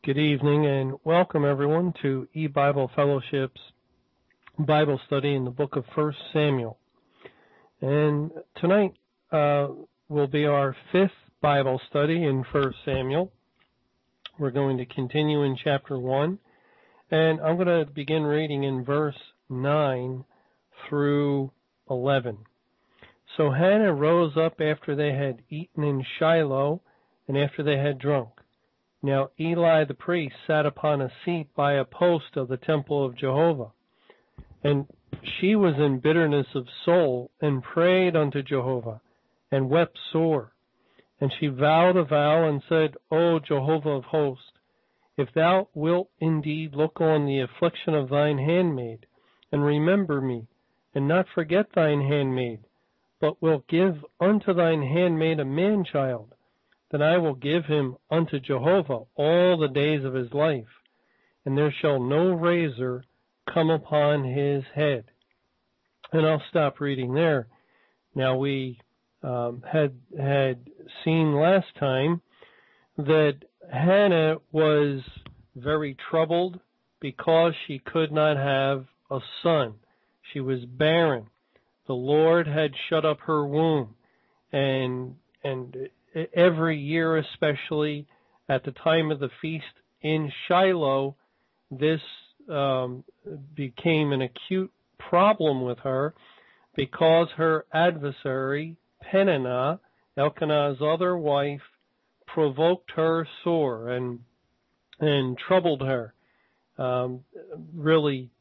Good evening and welcome everyone to E-Bible Fellowship's Bible study in the book of 1 Samuel. And tonight will be our fifth Bible study in 1 Samuel. We're going to continue in chapter 1, and I'm going to begin reading in verse 9 through 11. So Hannah rose up after they had eaten in Shiloh and after they had drunk. Now Eli the priest sat upon a seat by a post of the temple of Jehovah. And she was in bitterness of soul, and prayed unto Jehovah, and wept sore. And she vowed a vow, and said, O Jehovah of hosts, if thou wilt indeed look on the affliction of thine handmaid, and remember me, and not forget thine handmaid, but wilt give unto thine handmaid a man-child, then I will give him unto Jehovah all the days of his life, and there shall no razor come upon his head. And I'll stop reading there. Now we had seen last time that Hannah was very troubled because she could not have a son. She was barren. The Lord had shut up her womb, and every year, especially at the time of the feast in Shiloh, this became an acute problem with her because her adversary, Peninnah, Elkanah's other wife, provoked her sore and troubled her, really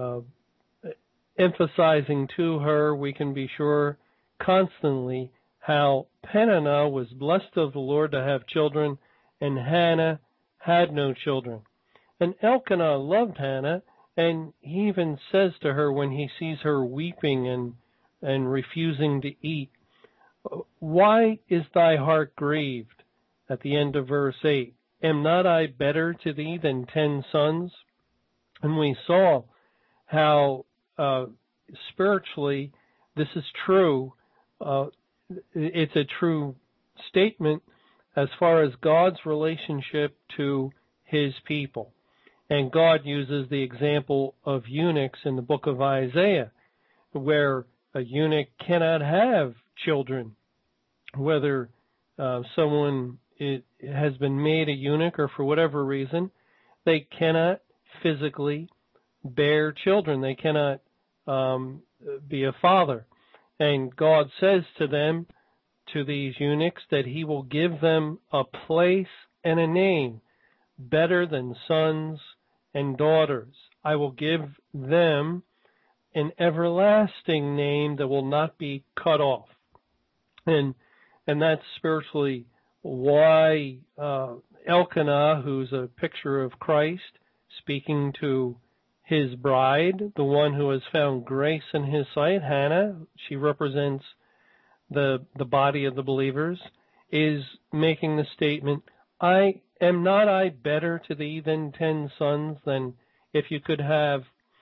emphasizing to her, we can be sure, constantly how Peninnah was blessed of the Lord to have children, and Hannah had no children. And Elkanah loved Hannah, and he even says to her when he sees her weeping and refusing to eat, why is thy heart grieved? At the end of verse 8, am not I better to thee than 10 sons? And we saw how spiritually this is true. It's a true statement as far as God's relationship to his people. And God uses the example of eunuchs in the book of Isaiah, where a eunuch cannot have children. Whether someone has been made a eunuch or for whatever reason, they cannot physically bear children. They cannot be a father. And God says to them, to these eunuchs, that he will give them a place and a name better than sons and daughters. I will give them an everlasting name that will not be cut off. And that's spiritually why Elkanah, who's a picture of Christ, speaking to his bride, the one who has found grace in his sight, Hannah, she represents the body of the believers, is making the statement, am not I better to thee than 10 sons? Than if you could have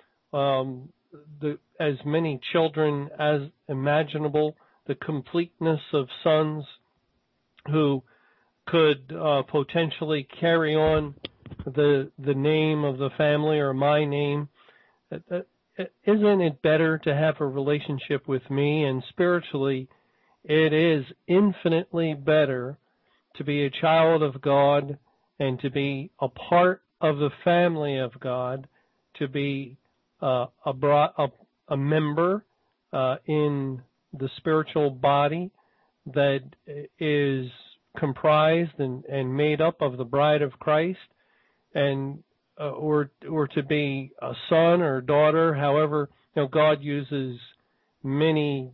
as many children as imaginable, the completeness of sons who could potentially carry on the name of the family or my name. Isn't it better to have a relationship with me? And spiritually, it is infinitely better to be a child of God and to be a part of the family of God, to be a member in the spiritual body that is comprised and made up of the bride of Christ, and or to be a son or daughter. However, God uses many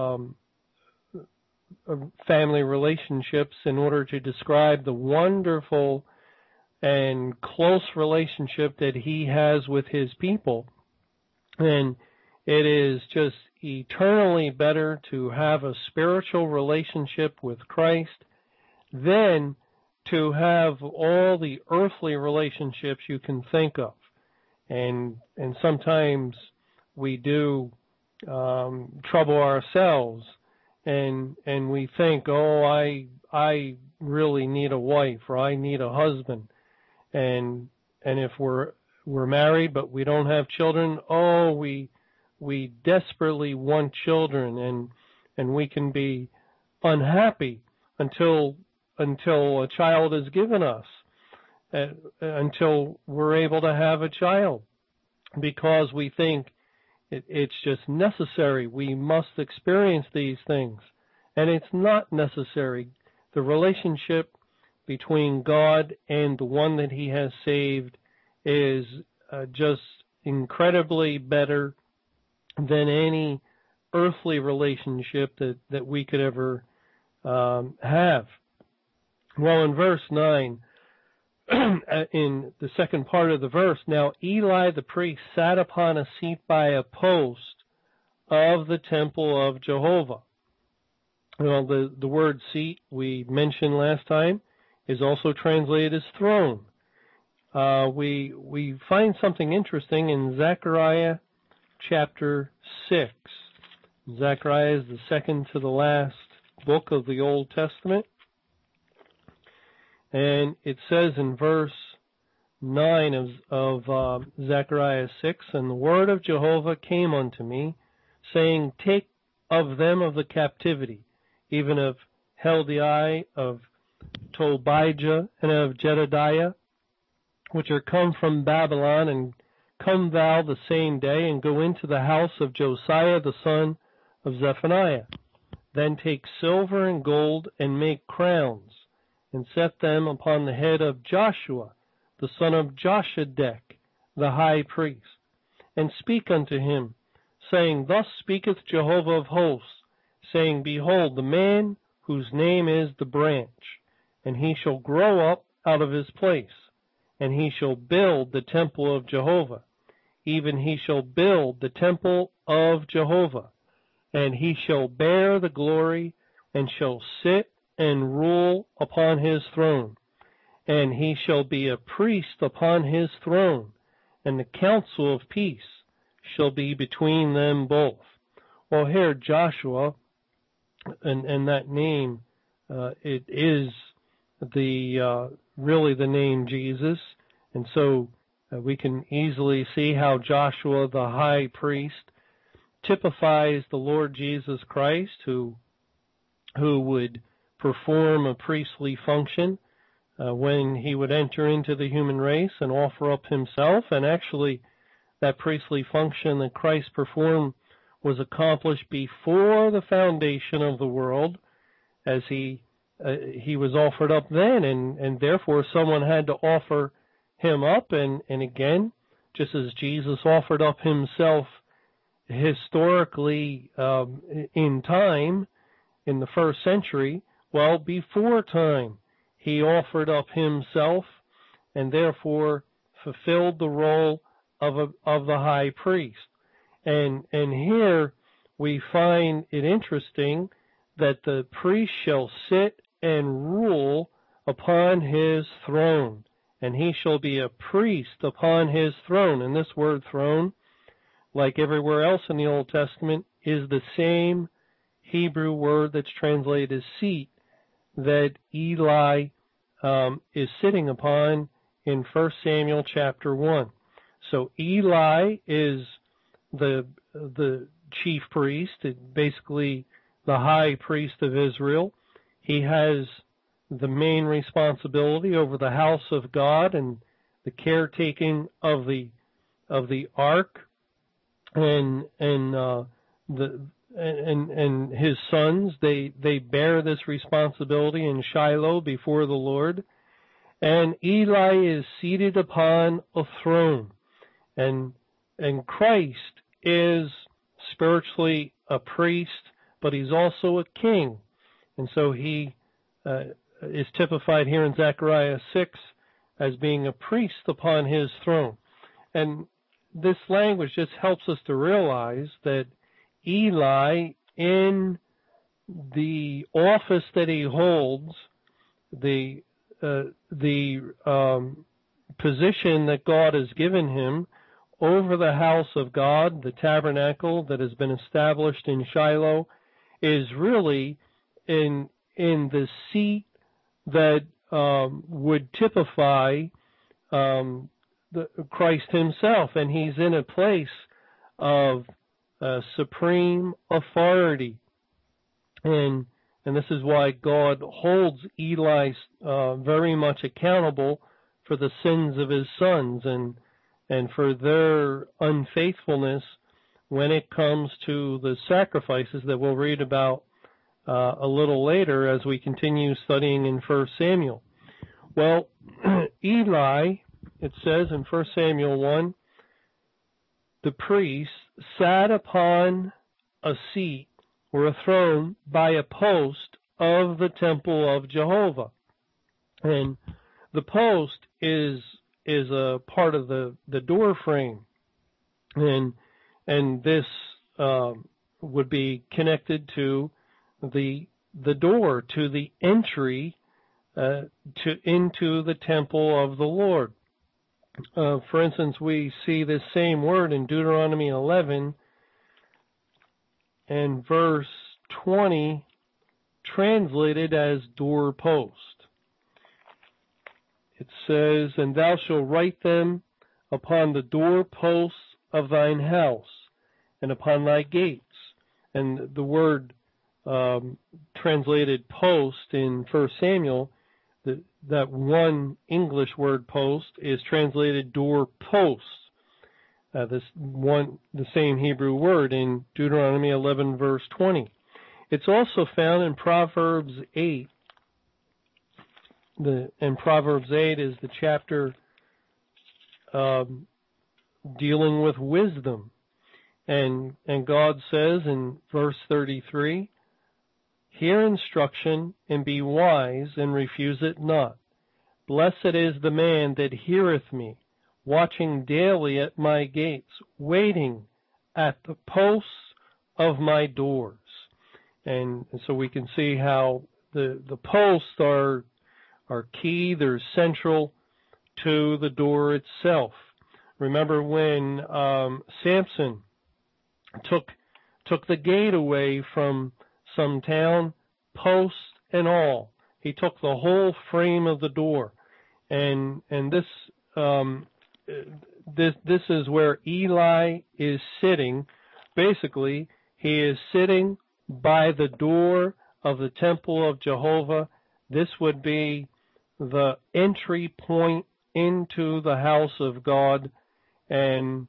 family relationships in order to describe the wonderful and close relationship that he has with his people. And it is just eternally better to have a spiritual relationship with Christ than to have all the earthly relationships you can think of. And sometimes we do trouble ourselves, and we think, I really need a wife, or I need a husband. and if we're married but we don't have children, we desperately want children, and we can be unhappy until a child is given us, until we're able to have a child, because we think it's just necessary. We must experience these things, and it's not necessary. The relationship between God and the one that He has saved is just incredibly better than any earthly relationship that we could ever have. Well, in verse 9, in the second part of the verse, now Eli the priest sat upon a seat by a post of the temple of Jehovah. Well, the word seat we mentioned last time is also translated as throne. We find something interesting in Zechariah chapter 6. Zechariah is the second to the last book of the Old Testament. And it says in verse 9 of Zechariah 6, and the word of Jehovah came unto me, saying, take of them of the captivity, even of Heldai, of Tobijah, and of Jedediah, which are come from Babylon, and come thou the same day, and go into the house of Josiah the son of Zephaniah. Then take silver and gold, and make crowns, and set them upon the head of Joshua, the son of Joshadek, the high priest, and speak unto him, saying, thus speaketh Jehovah of hosts, saying, behold, the man whose name is the branch, and he shall grow up out of his place, and he shall build the temple of Jehovah, even he shall build the temple of Jehovah, and he shall bear the glory, and shall sit and rule upon his throne, and he shall be a priest upon his throne, and the counsel of peace shall be between them both. Well, here Joshua, and that name, it is really the name Jesus, and so we can easily see how Joshua the high priest typifies the Lord Jesus Christ, who would perform a priestly function when he would enter into the human race and offer up himself. And actually, that priestly function that Christ performed was accomplished before the foundation of the world, as he was offered up then, and therefore someone had to offer him up. And again, just as Jesus offered up himself historically in time in the first century, well, before time, he offered up himself and therefore fulfilled the role of the high priest. And here we find it interesting that the priest shall sit and rule upon his throne, and he shall be a priest upon his throne. And this word throne, like everywhere else in the Old Testament, is the same Hebrew word that's translated as seat that Eli is sitting upon in 1 Samuel chapter 1. So Eli is the chief priest, basically the high priest of Israel. He has the main responsibility over the house of God and the caretaking of the ark, and his sons, they bear this responsibility in Shiloh before the Lord. And Eli is seated upon a throne, and Christ is spiritually a priest, but he's also a king. And so he is typified here in Zechariah 6 as being a priest upon his throne. And this language just helps us to realize that Eli, in the office that he holds, the position that God has given him over the house of God, the tabernacle that has been established in Shiloh, is really in the seat that would typify Christ himself, and he's in a place of supreme authority. And this is why God holds Eli very much accountable for the sins of his sons and for their unfaithfulness when it comes to the sacrifices that we'll read about a little later as we continue studying in 1 Samuel. Well, Eli, it says in 1 Samuel 1, the priest sat upon a seat or a throne by a post of the temple of Jehovah. And the post is a part of the door frame. And this would be connected to the door, to the entry into the temple of the Lord. For instance, we see this same word in Deuteronomy 11 and verse 20, translated as doorpost. It says, "And thou shalt write them upon the doorposts of thine house, and upon thy gates." And the word translated post in 1 Samuel, that one English word post is translated doorposts. The same Hebrew word in Deuteronomy 11 verse 20. It's also found in Proverbs 8. And Proverbs 8 is the chapter dealing with wisdom. And God says in verse 33, "Hear instruction and be wise and refuse it not. Blessed is the man that heareth me, watching daily at my gates, waiting at the posts of my doors." And so we can see how the posts are key, they're central to the door itself. Remember when Samson took the gate away from some town, posts and all. He took the whole frame of the door. And this is where Eli is sitting. Basically, he is sitting by the door of the temple of Jehovah. This would be the entry point into the house of God. And,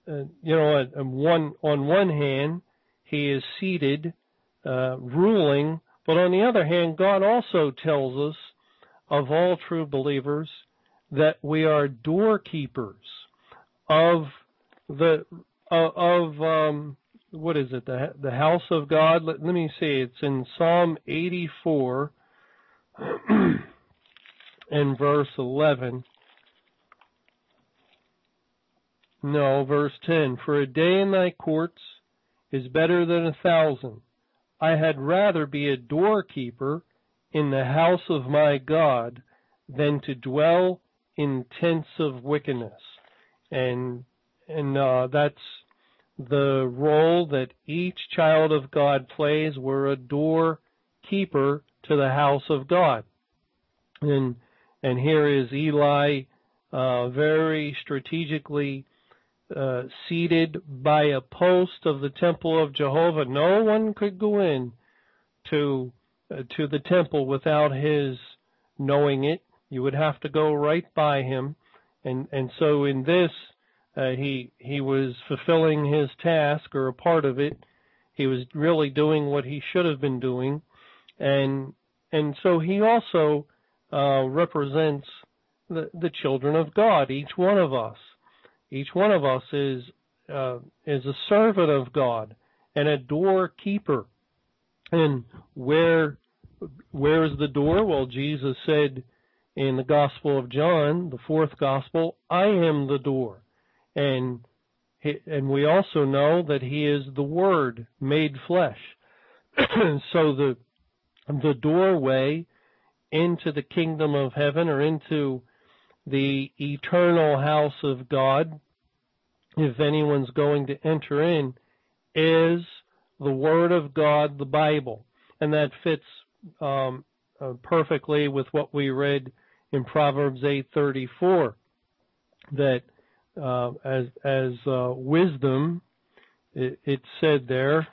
on one hand, he is seated, ruling, but on the other hand, God also tells us, of all true believers, that we are doorkeepers of the house of God. Let me see. It's in Psalm 84 and verse 11. No, verse 10. "For a day in thy courts is better than 1,000. I had rather be a doorkeeper in the house of my God than to dwell in tents of wickedness." And that's the role that each child of God plays. We're a doorkeeper to the house of God. And here is Eli very strategically seated by a post of the temple of Jehovah. No one could go in to the temple without his knowing it. You would have to go right by him. And so in this, he was fulfilling his task, or a part of it. He was really doing what he should have been doing. And so he also represents the children of God, each one of us. Each one of us is a servant of God and a doorkeeper. And where is the door? Well, Jesus said in the Gospel of John, the 4th Gospel, "I am the door." And we also know that he is the Word made flesh. So the doorway into the kingdom of heaven, or into the eternal house of God, if anyone's going to enter in, is the Word of God, the Bible. And that fits perfectly with what we read in Proverbs 8:34. that as wisdom, it said there,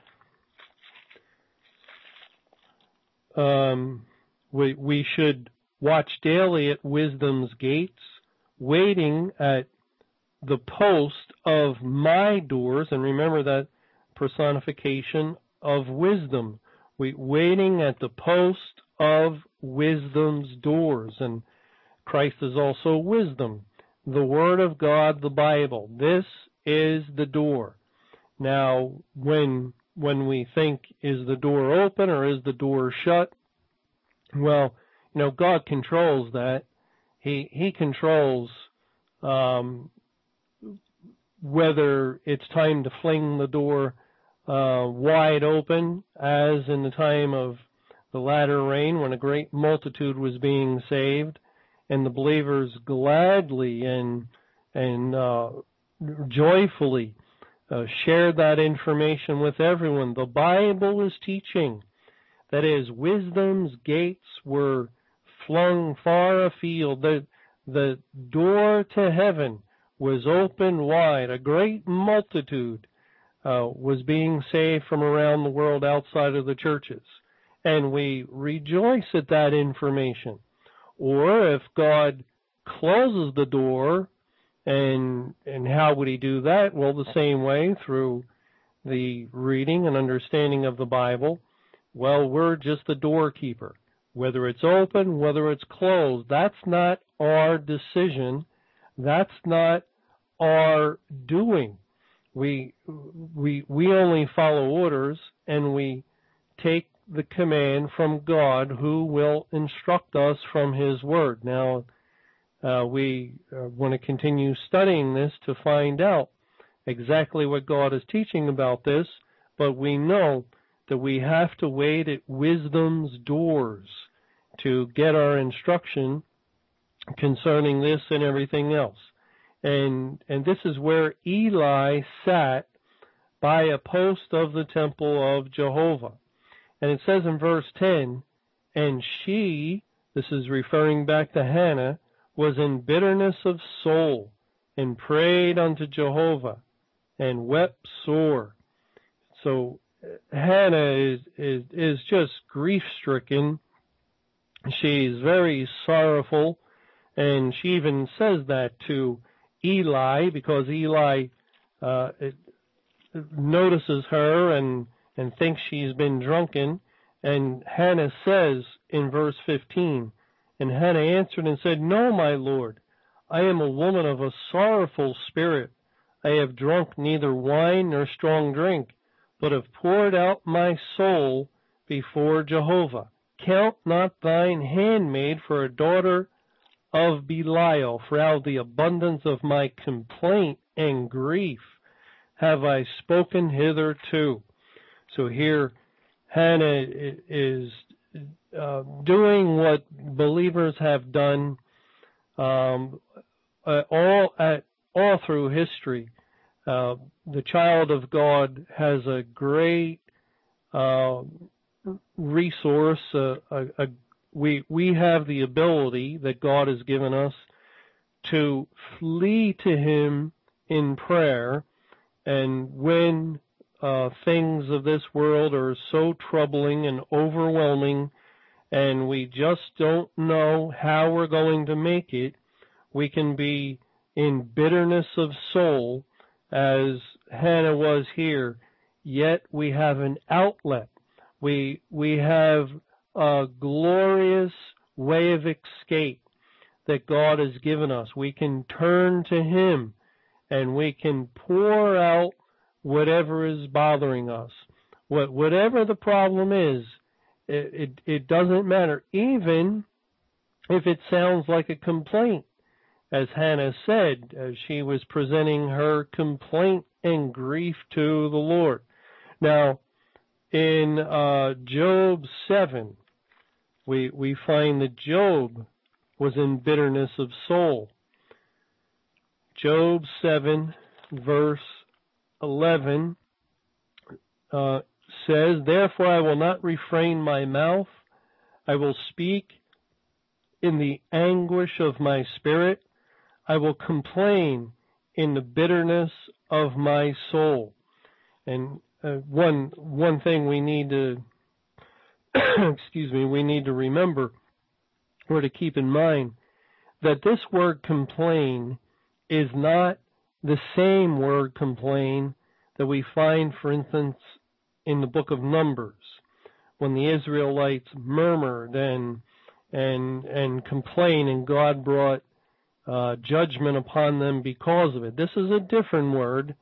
we should watch daily at wisdom's gates, waiting at the post of my doors. And remember that personification of wisdom. Waiting at the post of wisdom's doors. And Christ is also wisdom. The Word of God, the Bible. This is the door. Now, when we think, is the door open or is the door shut? Well, God controls that. He controls whether it's time to fling the door wide open, as in the time of the latter rain when a great multitude was being saved, and the believers gladly and joyfully shared that information with everyone. The Bible is teaching. That is, wisdom's gates were flung far afield. The door to heaven was open wide. A great multitude was being saved from around the world outside of the churches. And we rejoice at that information. Or if God closes the door, and how would he do that? Well, the same way, through the reading and understanding of the Bible. Well, we're just the doorkeeper. Whether it's open, whether it's closed, that's not our decision. That's not our doing. We only follow orders, and we take the command from God, who will instruct us from his word. Now, we want to continue studying this to find out exactly what God is teaching about this, but we know that we have to wait at wisdom's doors to get our instruction concerning this and everything else. And this is where Eli sat by a post of the temple of Jehovah. And it says in verse 10, and she, this is referring back to Hannah, was in bitterness of soul, and prayed unto Jehovah, and wept sore. So Hannah is just grief-stricken. She's very sorrowful, and she even says that to Eli, because Eli notices her and thinks she's been drunken. And Hannah says in verse 15, and Hannah answered and said, no, my Lord, I am a woman of a sorrowful spirit. I have drunk neither wine nor strong drink, but have poured out my soul before Jehovah. Count not thine handmaid for a daughter of Belial, for out of the abundance of my complaint and grief have I spoken hitherto. So here Hannah is doing what believers have done all through history. The child of God has a great resource. We have the ability that God has given us to flee to him in prayer. And when things of this world are so troubling and overwhelming, and we just don't know how we're going to make it, we can be in bitterness of soul, as Hannah was here, yet we have an outlet. We have a glorious way of escape that God has given us. We can turn to him, and we can pour out whatever is bothering us. Whatever the problem is, it doesn't matter, even if it sounds like a complaint. As Hannah said, as she was presenting her complaint and grief to the Lord. Now, in Job 7, we find that Job was in bitterness of soul. Job 7, verse 11 says, therefore I will not refrain my mouth. I will speak in the anguish of my spirit. I will complain in the bitterness of my soul. And one thing we need to we need to remember or to keep in mind that this word complain is not the same word complain that we find, for instance, in the book of Numbers, when the Israelites murmured and complained, and God brought judgment upon them because of it. This is a different word.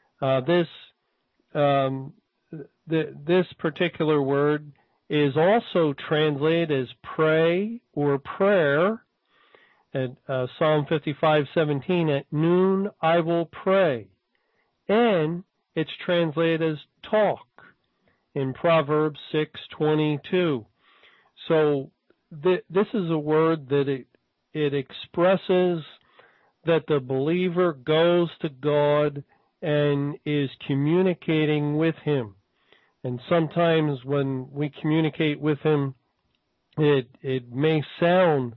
This particular word is also translated as pray or prayer. At Psalm 55:17, at noon I will pray. And it's translated as talk in Proverbs 6:22. So this is a word that it expresses that the believer goes to God and is communicating with Him. And sometimes when we communicate with Him, it may sound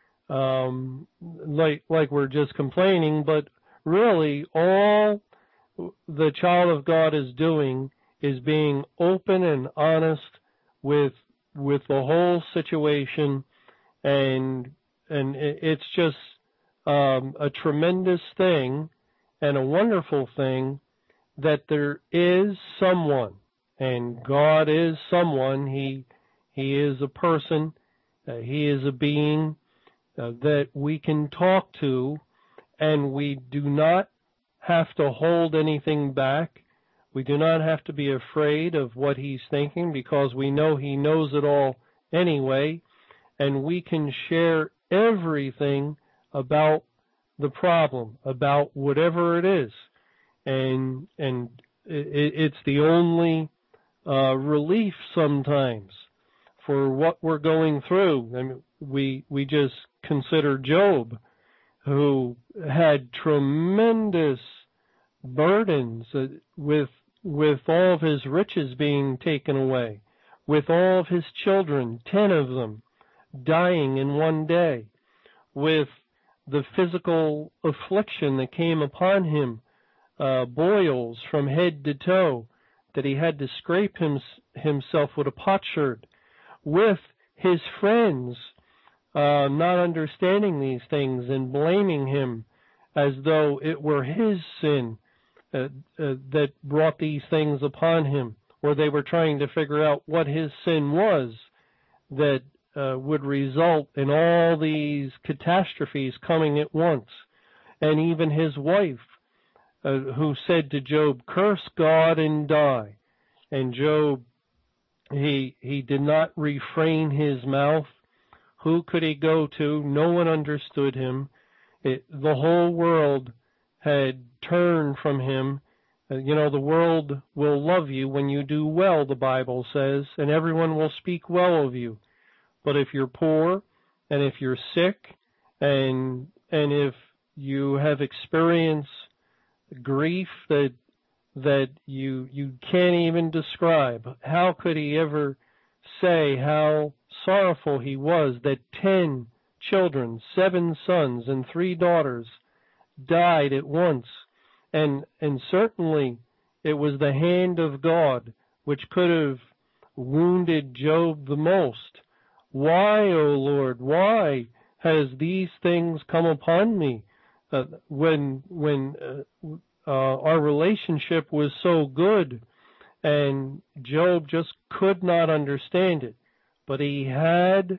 like we're just complaining, but really all the child of God is doing is being open and honest with the whole situation, and it's just a tremendous thing and a wonderful thing that there is someone, and God is someone. He is a person. He is a being that we can talk to, and we do not have to hold anything back. We do not have to be afraid of what He's thinking, because we know He knows it all anyway, and we can share everything about the problem, about whatever it is. And it's the only relief sometimes for what we're going through. I mean, we just consider Job, who had tremendous burdens with all of his riches being taken away, with all of his children, 10 of them, dying in one day, with the physical affliction that came upon him, boils from head to toe, that he had to scrape himself with a potsherd, with his friends not understanding these things and blaming him as though it were his sin that brought these things upon him, or they were trying to figure out what his sin was that would result in all these catastrophes coming at once. And even his wife, who said to Job, "Curse God and die." And Job, he did not refrain his mouth. Who could he go to? No one understood him. The whole world had turned from him. The world will love you when you do well, the Bible says, and everyone will speak well of you. But if you're poor, and if you're sick, and if you have experienced grief that you can't even describe, how could he ever say how sorrowful he was that 10 children, 7 sons and 3 daughters died at once? And certainly it was the hand of God which could have wounded Job the most. Why, O Lord, why has these things come upon me? When our relationship was so good, and Job just could not understand it. But he had,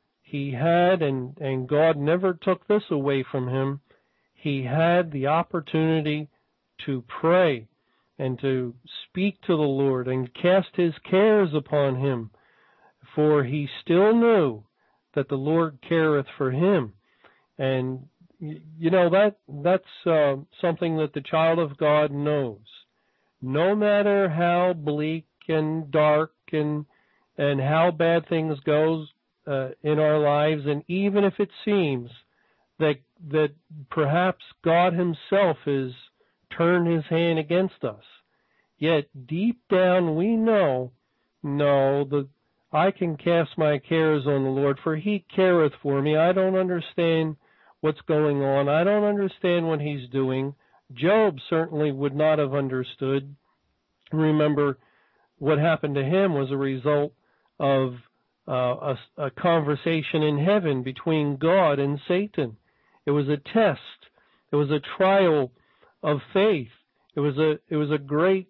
and God never took this away from him. He had the opportunity to pray and to speak to the Lord and cast his cares upon him, for he still knew that the Lord careth for him. And that's something that the child of God knows. No matter how bleak and dark and how bad things goes in our lives, and even if it seems that perhaps God Himself has turned His hand against us, yet deep down we know, that I can cast my cares on the Lord, for He careth for me. I don't understand what's going on. I don't understand what he's doing. Job certainly would not have understood. Remember, what happened to him was a result of a conversation in heaven between God and Satan. It was a test. It was a trial of faith. It was a great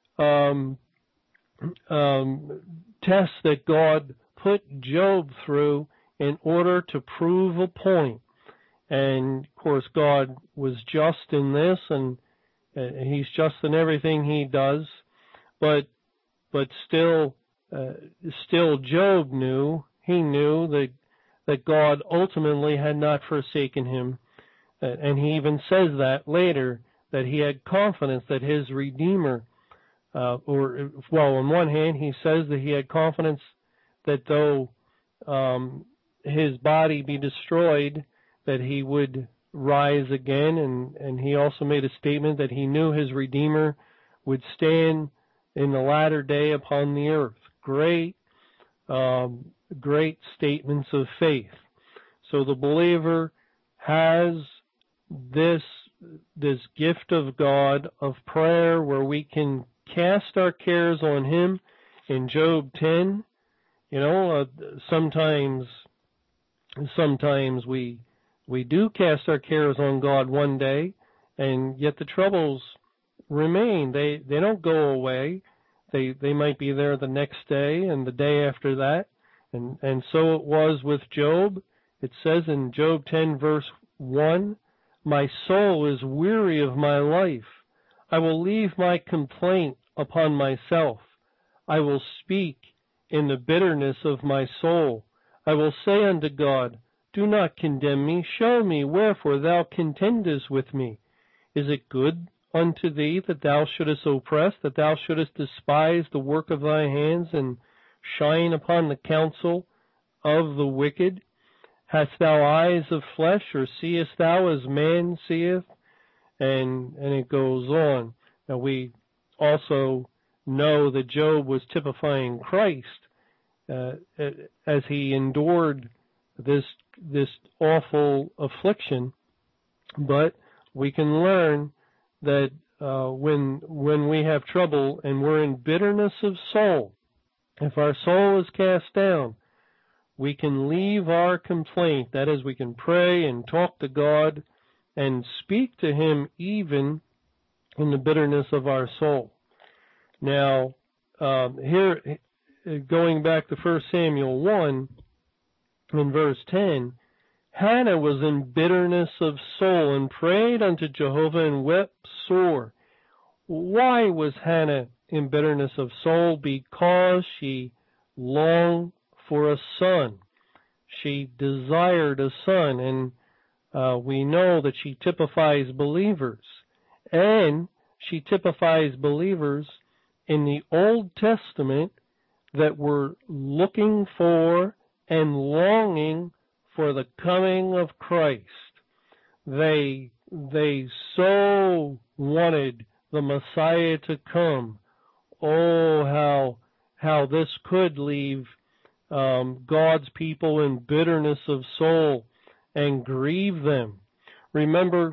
test that God put Job through in order to prove a point. And of course, God was just in this, and He's just in everything He does. But still, Job knew. He knew that God ultimately had not forsaken him, and he even says that later, that he had confidence that his Redeemer, on one hand, he says that he had confidence that though his body be destroyed, that he would rise again, and he also made a statement that he knew his Redeemer would stand in the latter day upon the earth. Great statements of faith. So the believer has this gift of God, of prayer, where we can cast our cares on Him. In Job 10, sometimes we do cast our cares on God one day, and yet the troubles remain. They don't go away. They might be there the next day and the day after that. And so it was with Job. It says in Job 10 verse 1, "My soul is weary of my life. I will leave my complaint upon myself. I will speak in the bitterness of my soul. I will say unto God, do not condemn me. Show me wherefore thou contendest with me. Is it good unto thee that thou shouldest oppress, that thou shouldest despise the work of thy hands, and shine upon the counsel of the wicked? Hast thou eyes of flesh, or seest thou as man seeth?" And it goes on. Now we also know that Job was typifying Christ as he endured this awful affliction. But we can learn that when we have trouble and we're in bitterness of soul, if our soul is cast down, we can leave our complaint. That is, we can pray and talk to God and speak to Him even in the bitterness of our soul. Now, here, going back to 1 Samuel 1, in verse 10, Hannah was in bitterness of soul and prayed unto Jehovah and wept sore. Why was Hannah in bitterness of soul? Because she longed for a son. She desired a son, and we know that she typifies believers. And she typifies believers in the Old Testament that were looking for and longing for the coming of Christ. They so wanted the Messiah to come. Oh, how this could leave God's people in bitterness of soul and grieve them. Remember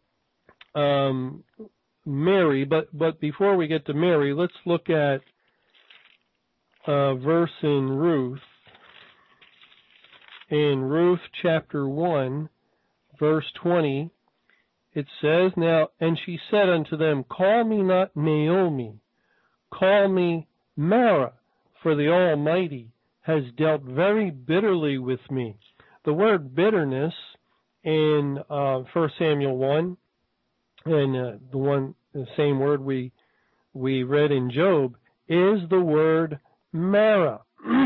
Mary, but before we get to Mary, let's look at a verse in Ruth. In Ruth chapter 1, verse 20, it says, "Now, and she said unto them, Call me not Naomi, call me Mara, for the Almighty has dealt very bitterly with me." The word bitterness in 1 Samuel 1, and the same word we read in Job, is the word Mara.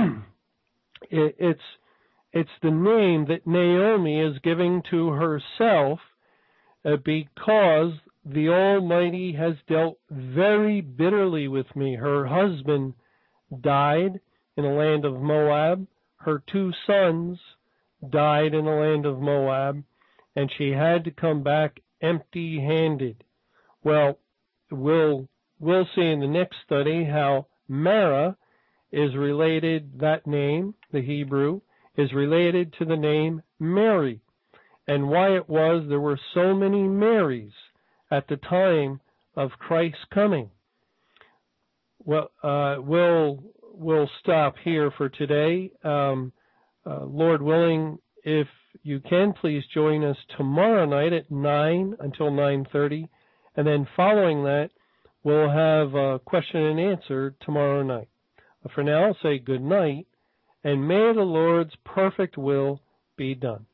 It's the name that Naomi is giving to herself because the Almighty has dealt very bitterly with me. Her husband died in the land of Moab. Her 2 sons died in the land of Moab, and she had to come back empty-handed. Well, we'll see in the next study how Mara is related, that name, the Hebrew, is related to the name Mary. and why it was there were so many Marys at the time of Christ's coming. Well, we'll stop here for today. Lord willing, if you can, please join us tomorrow night at 9 until 9:30, and then following that, we'll have a question and answer tomorrow night. For now, I'll say good night, and may the Lord's perfect will be done.